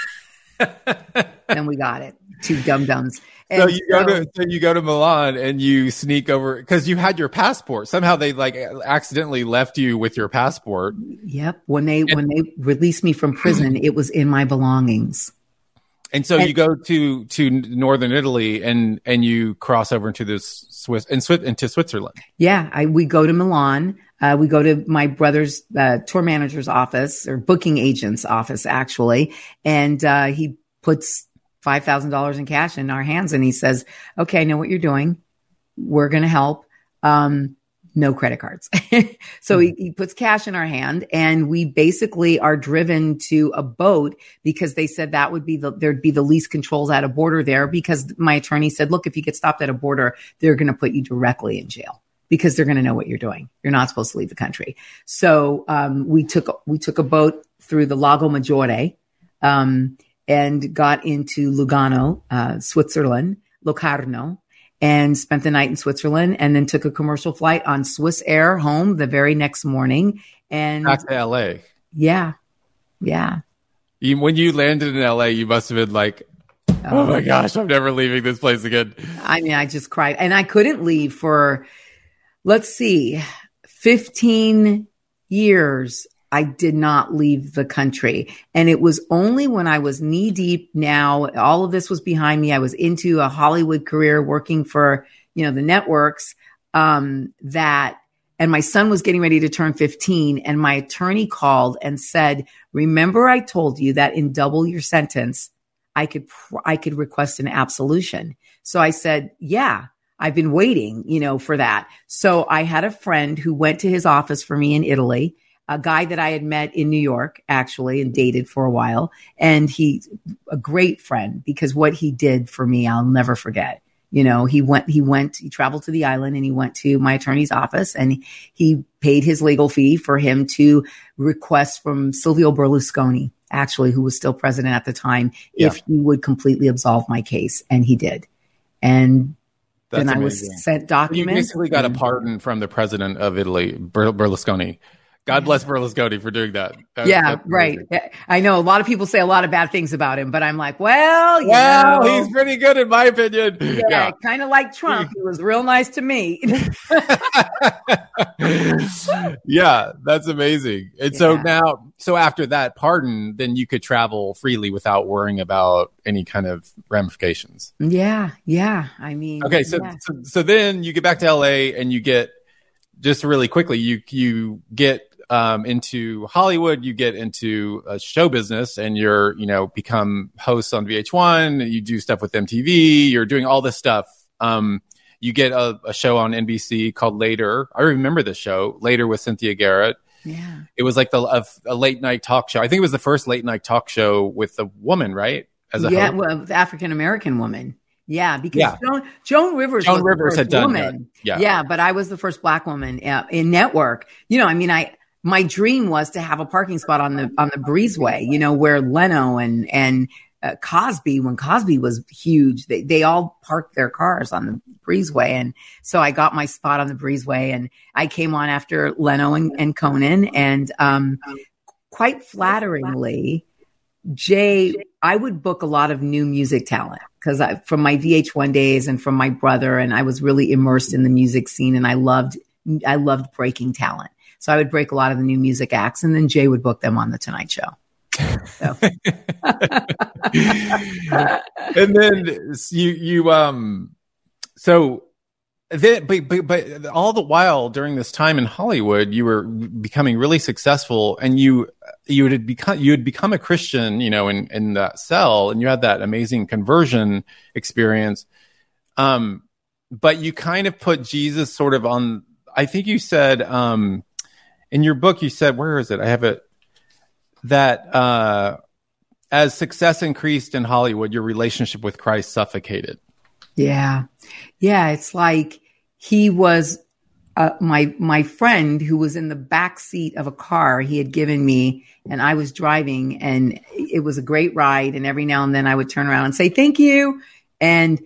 Speaker 4: got it. Two dum-dums.
Speaker 3: So you go to Milan and you sneak over because you had your passport. Somehow they accidentally left you with your passport.
Speaker 4: Yep. When they released me from prison, it was in my belongings.
Speaker 3: And so you go to northern Italy and you cross over into into Switzerland.
Speaker 4: Yeah, we go to Milan. We go to my brother's tour manager's office or booking agent's office, actually, and he puts $5,000 in cash in our hands, and he says, "Okay, I know what you're doing. We're going to help. No credit cards." So he puts cash in our hand, and we basically are driven to a boat because they said that would be there'd be the least controls at a border there, because my attorney said, look, if you get stopped at a border, they're going to put you directly in jail because they're going to know what you're doing. You're not supposed to leave the country. So we took a boat through the Lago Maggiore and got into Lugano, Switzerland, Locarno, and spent the night in Switzerland, and then took a commercial flight on Swiss Air home the very next morning. And
Speaker 3: back to LA.
Speaker 4: Yeah.
Speaker 3: When you landed in LA, you must have been like, oh my gosh, I'm never leaving this place again.
Speaker 4: I mean, I just cried. And I couldn't leave for, 15 years. I did not leave the country. And it was only when I was knee deep now, all of this was behind me. I was into a Hollywood career working for, the networks, and my son was getting ready to turn 15. And my attorney called and said, remember, I told you that in double your sentence, I could request an absolution. So I said, yeah, I've been waiting, for that. So I had a friend who went to his office for me in Italy, a guy that I had met in New York, actually, and dated for a while. And he's a great friend because what he did for me, I'll never forget. He traveled to the island and he went to my attorney's office and he paid his legal fee for him to request from Silvio Berlusconi, actually, who was still president at the time, if he would completely absolve my case. And he did. And
Speaker 3: that's
Speaker 4: then
Speaker 3: amazing.
Speaker 4: I was sent documents.
Speaker 3: You basically got a pardon from the president of Italy, Berlusconi. God bless Berlusconi for doing that.
Speaker 4: That's right. I know a lot of people say a lot of bad things about him, but I'm like, well,
Speaker 3: he's pretty good in my opinion.
Speaker 4: Yeah. Kind of like Trump. He was real nice to me.
Speaker 3: Yeah, that's amazing. And so after that pardon, then you could travel freely without worrying about any kind of ramifications.
Speaker 4: Yeah. I mean,
Speaker 3: okay. So then you get back to LA and you get, just really quickly, you get into Hollywood, you get into show business, and you're, become hosts on VH1. You do stuff with MTV. You're doing all this stuff. You get a show on NBC called Later. I remember the show, Later with Cynthia Garrett.
Speaker 4: Yeah, it
Speaker 3: was like a late night talk show. I think it was the first late night talk show with a woman, right? As a host.
Speaker 4: Well, African American woman. Yeah, because Joan Rivers had done woman.
Speaker 3: That.
Speaker 4: Yeah, but I was the first Black woman in network. My dream was to have a parking spot on the breezeway. Where Leno and Cosby, when Cosby was huge, they all parked their cars on the breezeway, and so I got my spot on the breezeway, and I came on after Leno and Conan, and quite flatteringly, I would book a lot of new music talent because from my VH1 days and from my brother, and I was really immersed in the music scene, and I loved breaking talent. So I would break a lot of the new music acts, and then Jay would book them on the Tonight Show. So.
Speaker 3: And then but all the while during this time in Hollywood, you were becoming really successful, and you had become a Christian, in that cell, and you had that amazing conversion experience. But you kind of put Jesus sort of on, I think you said, in your book, you said, where is it? I have it, that, as success increased in Hollywood, your relationship with Christ suffocated.
Speaker 4: Yeah. It's like he was my friend who was in the back seat of a car he had given me, and I was driving, and it was a great ride. And every now and then I would turn around and say, thank you. And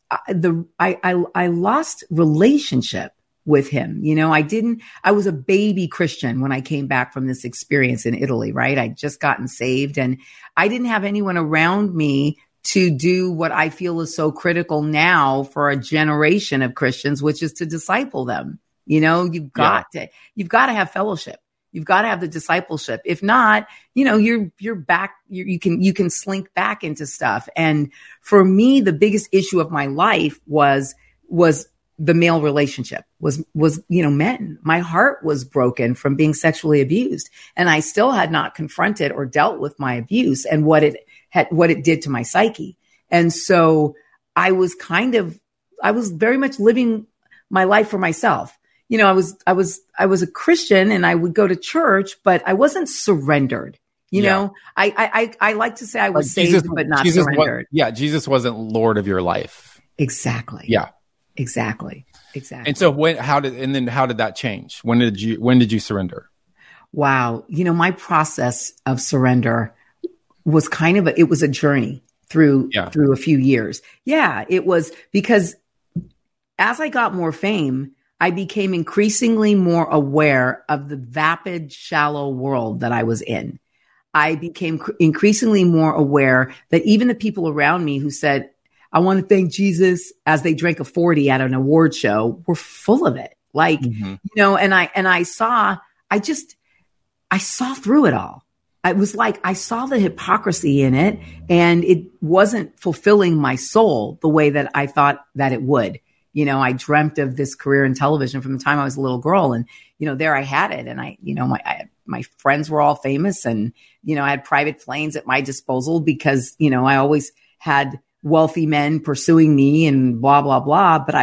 Speaker 4: I lost relationship with him. I was a baby Christian when I came back from this experience in Italy, right? I'd just gotten saved, and I didn't have anyone around me to do what I feel is so critical now for a generation of Christians, which is to disciple them. You've got to have fellowship. You've got to have the discipleship. If not, you're back, you can slink back into stuff. And for me, the biggest issue of my life was the male relationship, was men. My heart was broken from being sexually abused, and I still had not confronted or dealt with my abuse and what it did to my psyche. And so I was very much living my life for myself. I was a Christian, and I would go to church, but I wasn't surrendered. I like to say I was saved, but not surrendered.
Speaker 3: Jesus wasn't Lord of your life.
Speaker 4: Exactly.
Speaker 3: Yeah.
Speaker 4: Exactly.
Speaker 3: And so how did that change? When did you surrender?
Speaker 4: Wow. My process of surrender was it was a journey through a few years. Yeah, it was, because as I got more fame, I became increasingly more aware of the vapid, shallow world that I was in. I became increasingly more aware that even the people around me who said, I want to thank Jesus, as they drank a 40 at an award show, were full of it. Like, and I saw through it all. It was like, I saw the hypocrisy in it, and it wasn't fulfilling my soul the way that I thought that it would. I dreamt of this career in television from the time I was a little girl, and, there I had it. And my friends were all famous, and, I had private planes at my disposal because, I always had wealthy men pursuing me and blah, blah, blah. But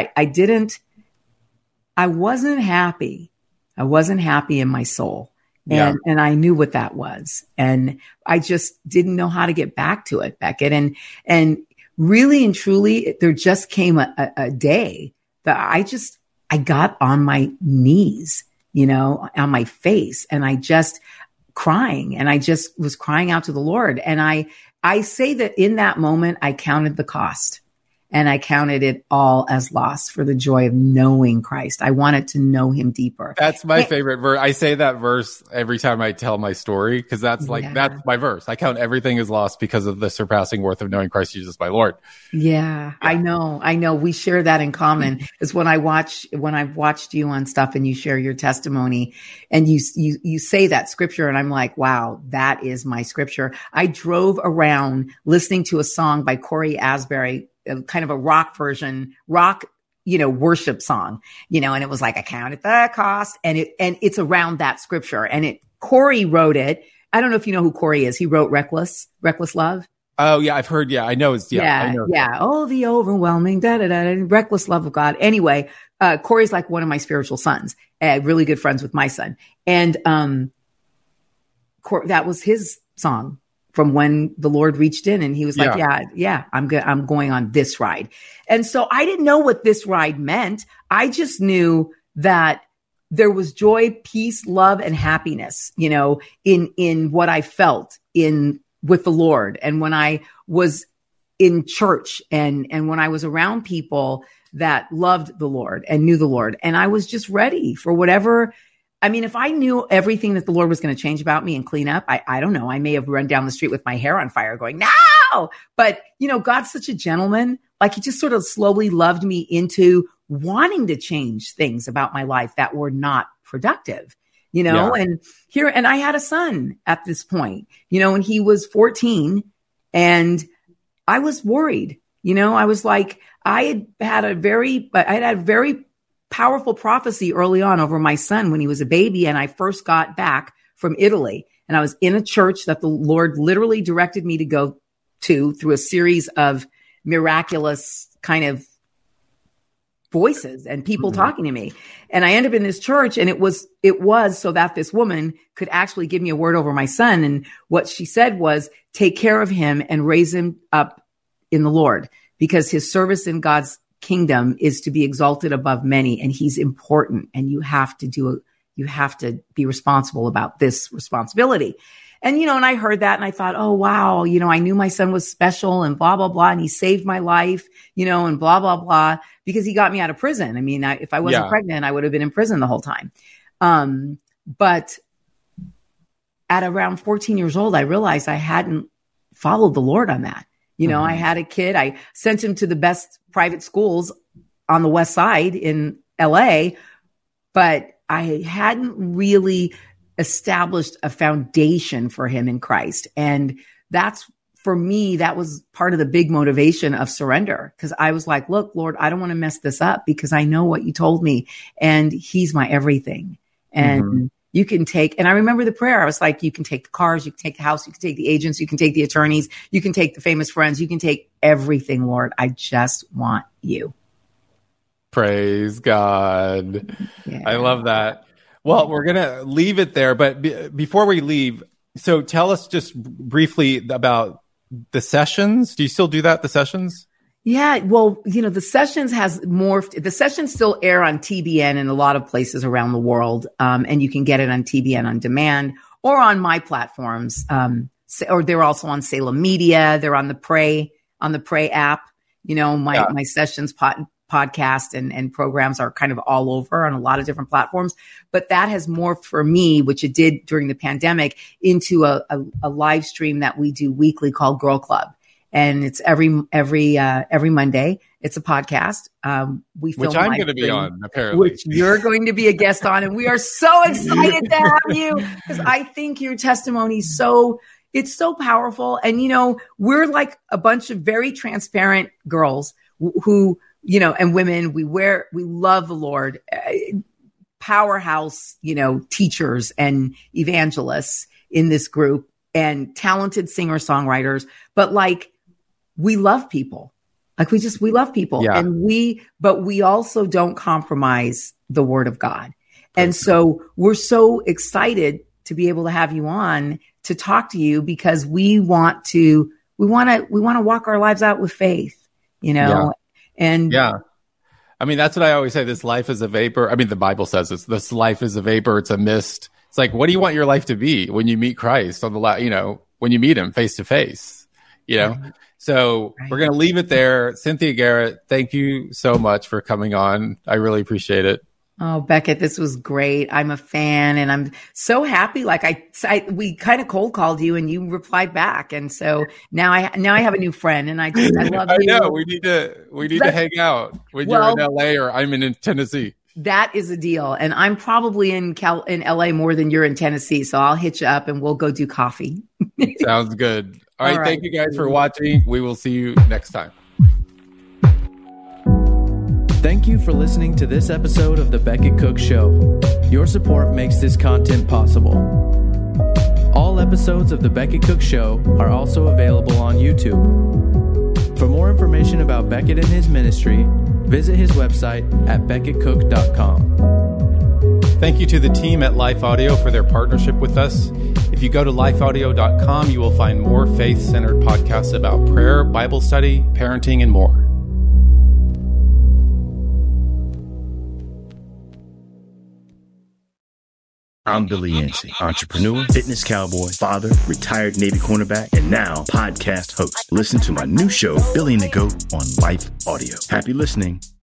Speaker 4: I wasn't happy. I wasn't happy in my soul. And I knew what that was. And I just didn't know how to get back to it, Beckett. And really and truly, there just came a day that I got on my knees, on my face, and I just crying, and I just was crying out to the Lord. And I say that in that moment, I counted the cost, and I counted it all as loss for the joy of knowing Christ. I wanted to know him deeper.
Speaker 3: That's my favorite verse. I say that verse every time I tell my story, because that's that's my verse. I count everything as lost because of the surpassing worth of knowing Christ Jesus my Lord.
Speaker 4: Yeah, I know. We share that in common. Is when I've watched you on stuff and you share your testimony and you say that scripture, and I'm like, wow, that is my scripture. I drove around listening to a song by Corey Asbury, kind of a rock version, worship song, and it was like, I counted the cost, and it's around that scripture. And Corey wrote it. I don't know if you know who Corey is. He wrote Reckless Love.
Speaker 3: Oh yeah, I've heard. Yeah, I know.
Speaker 4: Yeah. Oh, the overwhelming reckless love of God. Anyway, Corey's like one of my spiritual sons, really good friends with my son. And, that was his song from when the Lord reached in, and he was like, yeah, I'm good. I'm going on this ride. And so I didn't know what this ride meant. I just knew that there was joy, peace, love, and happiness, in what I felt with the Lord. And when I was in church and when I was around people that loved the Lord and knew the Lord, and I was just ready for whatever. I mean, if I knew everything that the Lord was going to change about me and clean up, I don't know. I may have run down the street with my hair on fire going, no, but God's such a gentleman. Like, he just sort of slowly loved me into wanting to change things about my life that were not productive, and I had a son at this point, and he was 14, and I was worried, I was like, I had a very powerful prophecy early on over my son when he was a baby. And I first got back from Italy, and I was in a church that the Lord literally directed me to go to through a series of miraculous kind of voices and people talking to me. And I ended up in this church, and it was so that this woman could actually give me a word over my son. And what she said was, take care of him and raise him up in the Lord, because his service in God's kingdom is to be exalted above many, and he's important, and you have to be responsible about this responsibility. And, and I heard that, and I thought, oh, wow, I knew my son was special and blah, blah, blah. And he saved my life, and blah, blah, blah, because he got me out of prison. I mean, if I wasn't pregnant, I would have been in prison the whole time. But at around 14 years old, I realized I hadn't followed the Lord on that. I had a kid. I sent him to the best private schools on the West Side in LA, but I hadn't really established a foundation for him in Christ. And for me, that was part of the big motivation of surrender. Cause I was like, look, Lord, I don't want to mess this up, because I know what you told me, and he's my everything. And you can take, and I remember the prayer. I was like, you can take the cars, you can take the house, you can take the agents, you can take the attorneys, you can take the famous friends, you can take everything, Lord. I just want you.
Speaker 3: Praise God. Yeah. I love that. Well, we're going to leave it there, but before we leave, so tell us just briefly about the sessions. Do you still do that, the sessions?
Speaker 4: Yeah, well, the sessions has morphed. The sessions still air on TBN in a lot of places around the world. And you can get it on TBN on demand or on my platforms. Or they're also on Salem Media. They're on the Pray app. My sessions podcast and programs are kind of all over on a lot of different platforms. But that has morphed for me, which it did during the pandemic, into a live stream that we do weekly called Girl Club. And it's every Monday. It's a podcast. We film,
Speaker 3: which I'm going to be on, apparently.
Speaker 4: Which you're going to be a guest on, and we are so excited to have you, because I think your testimony it's so powerful. And we're like a bunch of very transparent girls who and women. We love the Lord, powerhouse, teachers and evangelists in this group, and talented singer-songwriters, but we love people. We love people. Yeah. But we also don't compromise the word of God. And so we're so excited to be able to have you on to talk to you, because we want to walk our lives out with faith,
Speaker 3: Yeah.
Speaker 4: And
Speaker 3: I mean, that's what I always say. This life is a vapor. I mean, the Bible says this life is a vapor. It's a mist. It's like, what do you want your life to be when you meet Christ when you meet him face to face, So we're going to leave it there. Cynthia Garrett, thank you so much for coming on. I really appreciate it.
Speaker 4: Oh, Beckett, this was great. I'm a fan and I'm so happy. Like we kind of cold called you and you replied back. And so now I have a new friend and I love you.
Speaker 3: I know we need to hang out when you're in LA or I'm in Tennessee.
Speaker 4: That is a deal. And I'm probably in LA more than you're in Tennessee. So I'll hit you up and we'll go do coffee.
Speaker 3: Sounds good. All right. Thank you guys for watching. We will see you next time.
Speaker 2: Thank you for listening to this episode of The Beckett Cook Show. Your support makes this content possible. All episodes of The Beckett Cook Show are also available on YouTube. For more information about Beckett and his ministry, visit his website at beckettcook.com.
Speaker 3: Thank you to the team at Life Audio for their partnership with us. If you go to lifeaudio.com, you will find more faith-centered podcasts about prayer, Bible study, parenting, and more.
Speaker 1: I'm Billy Yancey, entrepreneur, fitness cowboy, father, retired Navy cornerback, and now podcast host. Listen to my new show, Billy and the Goat, on Life Audio. Happy listening.